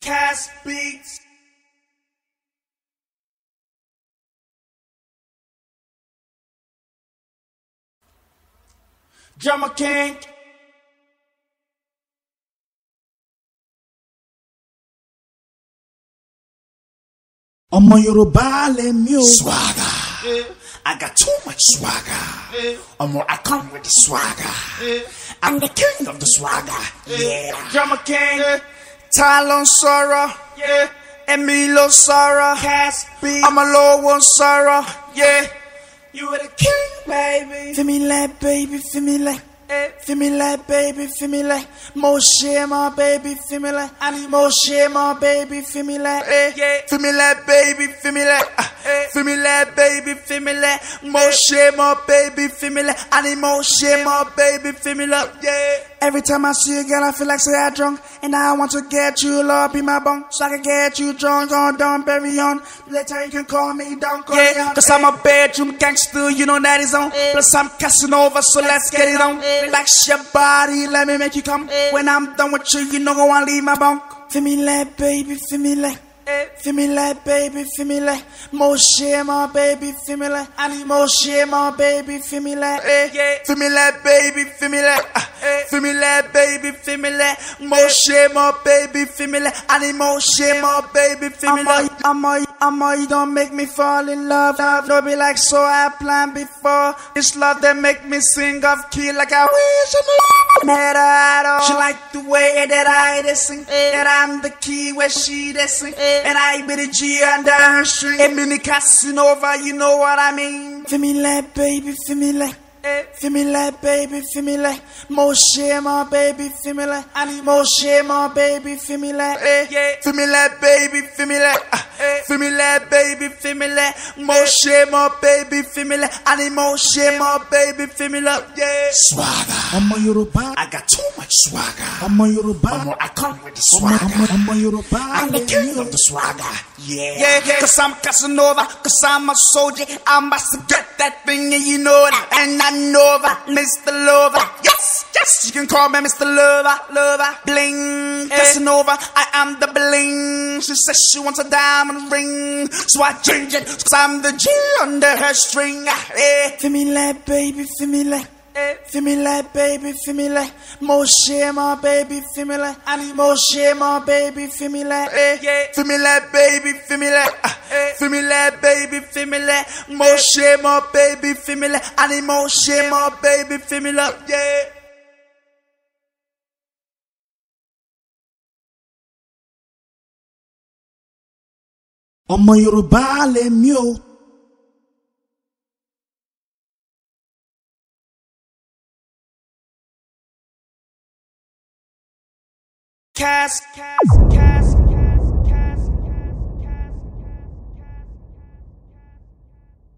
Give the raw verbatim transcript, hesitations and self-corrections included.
Cass Beats. Drummer King. Ọmọ Yorùbá lèmi o. Swagger. Yeah. I got too much swagger. Yeah. Ọmọ, I come with the swagger. Yeah. I'm the king of the swagger. Yeah. yeah. Drummer King. Yeah. Talon Sora. Yeah. Emilio Sora. Cass Beats. I'm a low one Sora. Yeah. You are the king, baby. Feel me like, baby, feel me like. Feel me like, baby, feel me like. More shit, my baby, feel me like. I need more shit, my baby, feel me like. Yeah. Feel me like, baby, feel me like. Uh, feel me like, baby, feel me like. More shit, my baby, feel me like. I need more shit, my baby, feel me like. Yeah. Every time I see a girl, I feel like say I drunk. And I want to get you, Lord, be my bunk. So I can get you drunk on down, bury on. Later you can call me down, call yeah, me on. Cause I'm a bedroom gangster, you know that is on. Yeah. Plus I'm Casanova, so let's get it on. Yeah. Relax your body, let me make you come. Yeah. When I'm done with you, you know go and leave my bunk. Feel me like, baby, feel me like. Feel me like, baby, feel me like. More shit, my baby, feel me like. I need more shit, my baby, feel me like. Yeah. Feel me like, baby, feel me like. Uh, feel me like, baby, feel me like. More shit, my baby, feel me like. I need more shit, my baby, feel me like. I'm a, I'm a, you don't make me fall in love. love. Don't be like, so I planned before. It's love that make me sing off key like I wish I knew. Met her at all. She like the way that I dey sing. That I'm the key where she dey sing. And I be the G under her string. And mini Casanova, you know what I mean. Feel me like, baby, feel me like. Feel me like, baby, feel me like. More shit, my baby, feel me like. I need more shit, my baby, feel me like. Yeah. Feel me like, baby, feel me like. Uh, feel me like, baby, feel me like. More shit, my baby, feel me like. I need more shit, my baby, feel me like. Yeah. Swagger. Ọmọ Yorùbá. I got too much swagger. Ọmọ Yorùbá. Ọmọ, I come with the swagger. Ọmọ, ọmọ Yorùbá. I'm the king of the swagger. Yeah. Yeah, yeah. Cause I'm Casanova, cause I'm a soldier. I must get that thing and you know that. And I know that, Mister Lover. Yes, yes, you can call me Mister Lover, Lover. Bling, Casanova, I am the bling. She says she wants a diamond ring, so I change it, cause I'm the G under her string. Yeah. Feel me like, baby, feel me like. Feel me like, baby, feel me like. More shit, my baby, feel me like. I need more shit, my baby, feel me like. Yeah. Feel me like, baby, feel me like. Uh, feel me like, baby, feel me like. More shit, my baby, feel me like. I need more shit, my baby, feel me like. Yeah. Ọmọ Yorùbá lèmi o. Cass, Cass, Cass.